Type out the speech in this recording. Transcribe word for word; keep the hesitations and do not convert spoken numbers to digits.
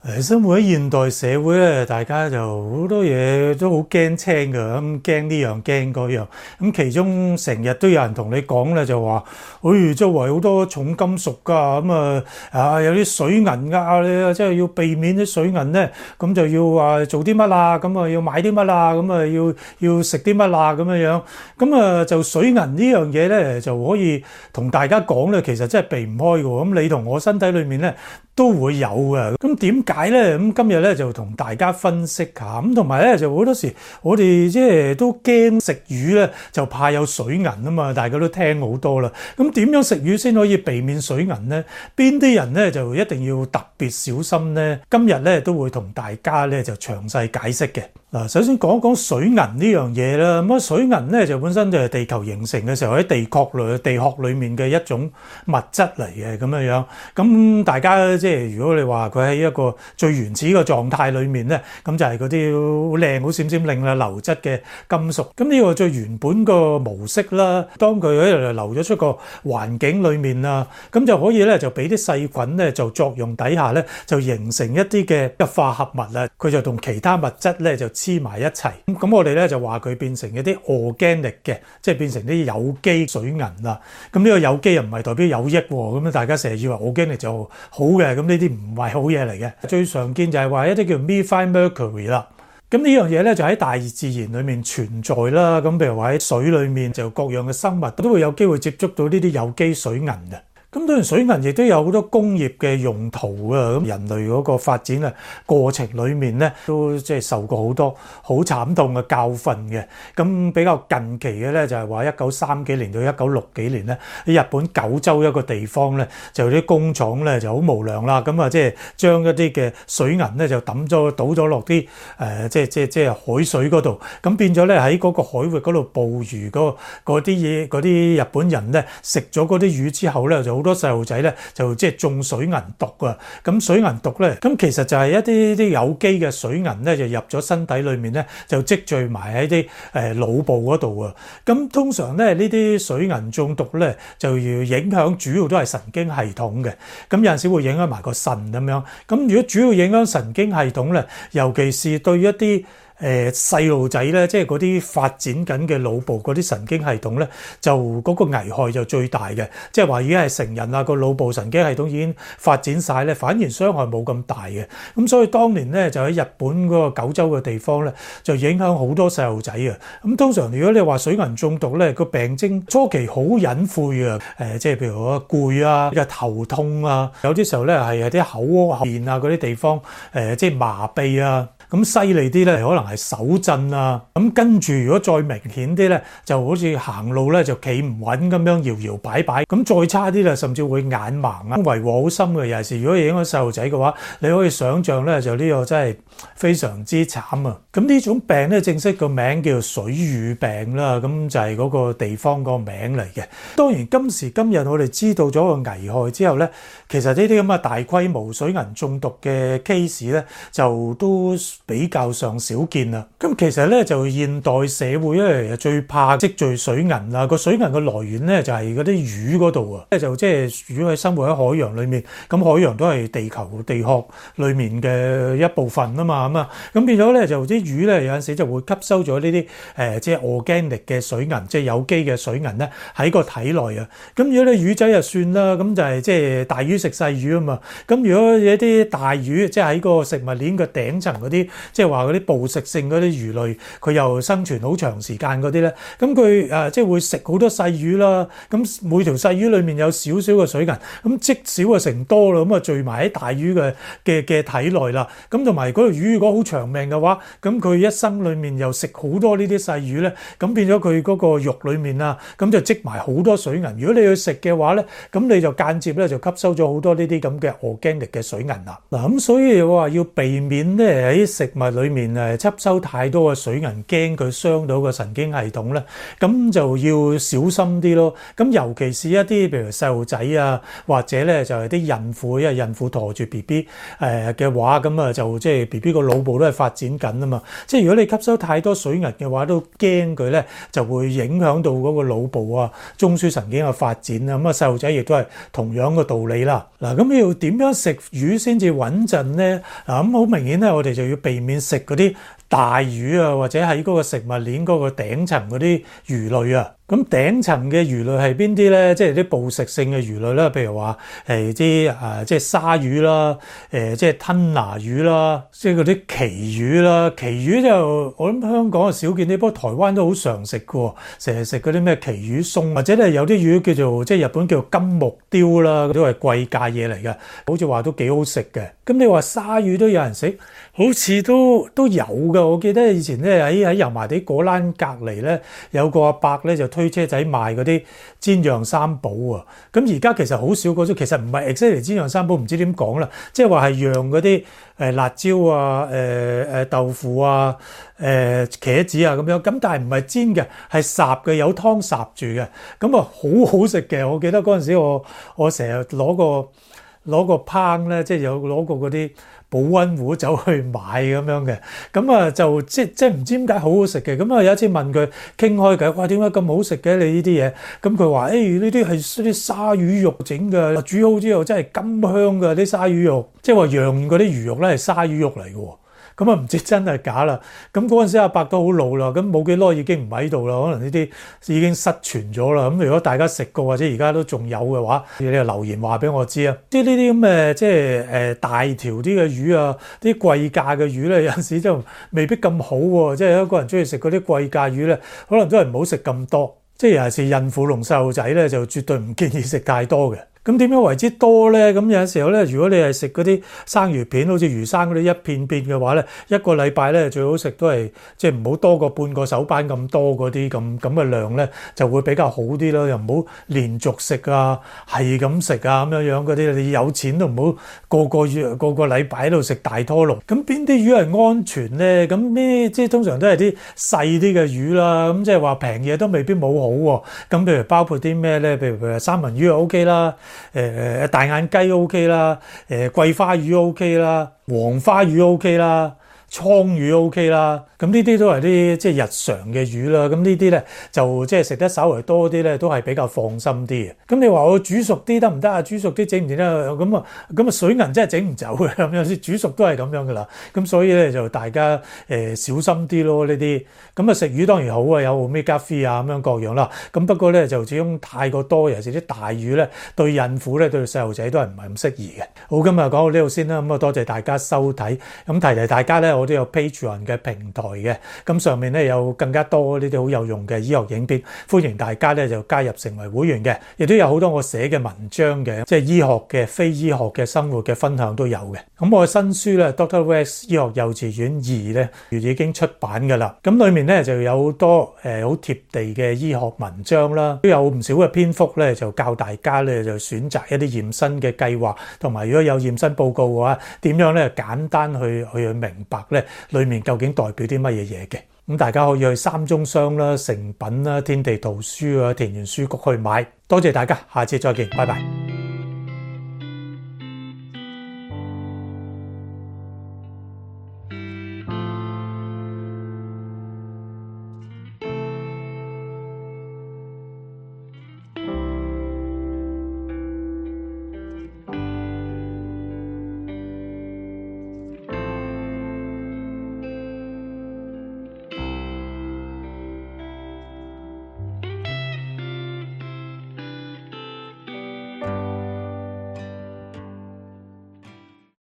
誒，生活喺現代社會咧，大家就好多嘢都好驚青㗎，咁驚呢樣驚嗰樣。咁其中成日都有人同你講咧，就話，誒，周圍好多重金屬㗎，咁啊啊有啲水銀㗎，你即係要避免啲水銀咧，咁就要話做啲乜啦，咁啊要買啲乜啦，咁啊要要食啲乜啦咁樣樣。咁啊就水銀呢樣嘢咧，就可以同大家講咧，其實真係避唔開㗎。咁你同我身體裏面咧都會有嘅。咁點解咧？咁今日咧就同大家分析下，咁同埋咧就好多時我哋即係都驚食魚咧，就怕有水銀啊嘛，大家都聽好多啦。咁點樣食魚先可以避免水銀咧？邊啲人咧就一定要特別小心咧？今日咧都會同大家咧就詳細解釋嘅。嗱，首先講一講水銀呢樣嘢啦。咁啊，水銀咧就本身就係地球形成嘅時候喺地殼裏、地殼裏面嘅一種物質嚟嘅咁樣樣。咁大家即係如果你話佢喺一個最原始嘅狀態裏面咧，咁就係嗰啲好靚、好閃閃令啦、流質嘅金屬。咁呢個最原本個模式啦，當佢喺度流咗出個環境裏面啊，咁就可以咧就俾啲細菌咧就作用底下咧就形成一啲嘅化合物啦，佢就同其他物質咧就黐埋一齊。咁我哋咧就話佢變成一啲 organic 嘅，即係變成啲有機水銀啦。咁呢個有機又唔係代表有益喎，咁啊大家成日以為 organic 就好嘅，咁呢啲唔係好嘢嚟嘅。最常見就係話一啲叫 methyl mercury 啦。咁呢樣嘢咧就喺大自然裏面存在啦。咁譬如話喺水裏面就各樣嘅生物都會有機會接觸到呢啲有機水銀嘅。咁當然水銀亦都有好多工業嘅用途啊！咁人類嗰個發展嘅過程裏面咧，都即係受過好多好慘痛嘅教訓嘅。咁比較近期嘅咧，就係話一九三幾年到一九六幾年咧，喺日本九州一個地方咧，就有啲工廠咧就好無良啦。咁啊，即係將一啲嘅水銀咧就抌咗倒咗落啲誒，即係即係即係海水嗰度。咁變咗咧喺嗰個海域嗰度捕魚嗰嗰啲嘢，嗰啲日本人咧食咗嗰啲魚之後咧就好多細路仔咧就即係中水銀毒啊！咁水銀毒咧，咁其實就係一啲啲有機嘅水銀咧，就入咗身體裏面咧，就積聚埋喺啲誒腦部嗰度啊！咁通常咧呢啲水銀中毒咧，就要影響主要都係神經系統嘅。咁有陣時會影響埋個腎咁樣。咁如果主要影響神經系統咧，尤其是對一啲誒細路仔咧，即係嗰啲發展緊嘅腦部嗰啲神經系統咧，就嗰個危害就最大嘅。即係話已經係成人啊，個腦部神經系統已經發展晒咧，反而傷害冇咁大嘅。咁所以當年咧就喺日本嗰個九州嘅地方咧，就影響好多細路仔啊。咁通常如果你話水銀中毒咧，個病徵初期好隱晦啊，誒即係譬如話攰啊、又頭痛啊，有啲時候咧係喺啲口後面啊嗰啲地方誒即係麻痹啊。咁犀利啲咧，可能係手震啊。咁跟住如果再明顯啲咧，就好似行路咧就企唔穩咁樣搖搖擺擺。咁再差啲咧，甚至會眼盲啊，遺禍好深嘅。尤其是如果影響細路仔嘅話，你可以想象咧，就呢個真係非常之慘啊！咁呢種病咧，正式個名叫做水俣病啦。咁就係嗰個地方個名嚟嘅。當然今時今日我哋知道咗個危害之後咧，其實呢啲咁嘅大規模水銀中毒嘅 case 咧，就都比較上少見啦。咁其實咧就現代社會咧最怕積聚水銀啦。個水銀嘅來源咧就係嗰啲魚嗰度啊。即係就即係如果係生活喺海洋裏面，咁海洋都係地球地殼裏面嘅一部分啊嘛。咁啊，咁變咗咧就啲魚咧有陣時就會吸收咗呢啲誒即係 organic 嘅水銀，即係有機嘅水銀咧喺個體內啊。咁如果你魚仔就算啦，咁就係即係大魚食細魚啊嘛。咁如果有啲大魚即係喺個食物鏈嘅頂層嗰啲，即係話嗰啲捕食性嗰啲魚類，佢又生存好長時間嗰啲咧，咁佢誒即係會食好多細魚啦。咁每條細魚裡面有少少嘅水銀，咁積少就成多啦，咁啊聚埋喺大魚嘅嘅嘅體內啦。咁同埋嗰條魚如果好長命嘅話，咁佢一生裡面又食好多呢啲細魚咧，咁變咗佢嗰個肉裡面啊，咁就積埋好多水銀。如果你去食嘅話咧，咁你就間接咧就吸收咗好多呢啲咁嘅 organic 嘅水銀啦。嗱，咁所以我話要避免咧喺食物裏面誒，即收太多嘅水銀，驚佢傷到個神經系統咧，咁就要小心啲咯。咁尤其是一啲譬如細路仔啊，或者咧就係啲孕婦，因為孕婦陀住 B B 誒嘅話，咁啊就即係 B B 個腦部都係發展緊啊嘛。即係如果你吸收太多水銀嘅話，都驚佢咧就會影響到嗰個腦部啊、中樞神經嘅發展啊。咁啊細路仔亦都係同樣嘅道理啦。嗱，咁要點樣食魚先至穩陣咧？嗱，咁好明顯咧，我哋就要避免食嗰啲大魚啊，或者喺嗰個食物鏈嗰個頂層嗰啲魚類啊。咁頂層嘅魚類係邊啲咧？即係啲捕食性嘅魚類啦，譬如話係啲啊，即係鯊魚啦，誒，即係吞拿魚啦，即係嗰啲旗魚啦。旗魚就我諗香港啊少見啲，不過台灣都好常食嘅，成日食嗰啲咩旗魚鬆，或者咧有啲魚叫做即係日本叫做金目鯛啦，都係貴價嘢嚟嘅，好似話都幾好食嘅。咁你話鯊魚都有人食，好似都都有嘅。我記得以前咧喺喺油麻地果欄隔離咧有個阿伯咧就推車仔賣嗰啲煎釀三寶啊。咁而家其實好少嗰種，其實唔係 exactly 煎釀三寶，唔知點講啦，即係話係釀嗰啲誒辣椒啊、誒誒豆腐啊、誒茄子啊咁樣。咁但係唔係煎嘅，係烚嘅，有湯烚住嘅。咁啊好好食嘅。我記得嗰陣時我我成日攞個攞個烹咧，即係有攞過嗰啲保溫壺走去買咁樣嘅，咁啊就即即唔知點解好好食嘅。咁啊有一次問佢傾開偈，哇點解咁好食嘅你呢啲嘢？咁佢話誒呢啲係啲鯊魚肉整嘅，煮好之後真係甘香嘅啲鯊魚肉，即係話釀嗰啲魚肉咧係鯊魚肉嚟嘅喎。咁啊唔知真係假啦。咁嗰陣時阿伯都好老啦，咁冇幾耐已經唔喺度啦，可能呢啲已經失傳咗啦。咁如果大家食過或者而家都仲有嘅話，你就留言話俾我知啊。即係呢啲咁嘅即係誒大條啲嘅魚啊，啲貴價嘅魚咧有陣時就未必咁好喎。即係一個人中意食嗰啲貴價魚咧，可能都係唔好食咁多。即係尤其是孕婦同細路仔咧，就絕對唔建議食太多嘅。咁點樣為之多咧？咁有陣時候咧，如果你係食嗰啲生魚片，好似魚生嗰啲一片片嘅話咧，一個禮拜咧最好食都係即係唔好多過半個手板咁多嗰啲咁咁嘅量咧，就會比較好啲咯。又唔好連續食啊，係咁食啊咁樣樣嗰啲，你有錢都唔好個個月個個禮拜喺度食大拖龍。咁邊啲魚係安全咧？咁咩即係通常都係啲細啲嘅魚啦。咁即係話平嘢都未必冇好喎。咁譬如包括啲咩咧？譬如譬如三文魚就 O K 啦。誒誒大眼雞 OK 啦，誒桂花魚 OK 啦，黃花魚 OK 啦，倉魚 OK 啦。咁呢啲都係啲即係日常嘅魚啦。咁呢啲咧就即係食得稍微多啲咧，都係比較放心啲嘅。咁你話我煮熟啲得唔得啊？煮熟啲整唔整得？咁啊咁啊水銀真係整唔走嘅。咁有時煮熟都係咁樣噶啦。咁所以咧就大家誒、呃、小心啲咯呢啲。咁啊食魚當然好啊，有 omega three 啊咁樣各樣啦。咁不過咧就始終太過多，尤其是啲大魚咧，對孕婦咧對細路仔都係唔係咁適宜嘅。好，今日講到呢度先啦。咁啊多謝大家收睇。咁提提大家咧，我都有 Patreon 嘅平台嘅，咁上面咧有更加多呢啲好有用嘅醫學影片，歡迎大家咧就加入成為會員嘅，亦都有好多我寫嘅文章嘅，即係醫學嘅、非醫學嘅、生活嘅分享都有嘅。咁我嘅新書咧 Doctor Rex 醫學幼稚園二咧已經出版噶啦，咁裏面咧就有好多誒好貼地嘅醫學文章啦，都有唔少嘅篇幅咧就教大家咧就選擇一啲驗身嘅計劃，同埋如果有驗身報告嘅話，點樣咧簡單去去明白咧裏面究竟代表啲乜嘢嘢嘅。咁大家可以去三中商啦、誠品啦、天地圖書啊、田園書局去買。多謝大家，下次再見，拜拜。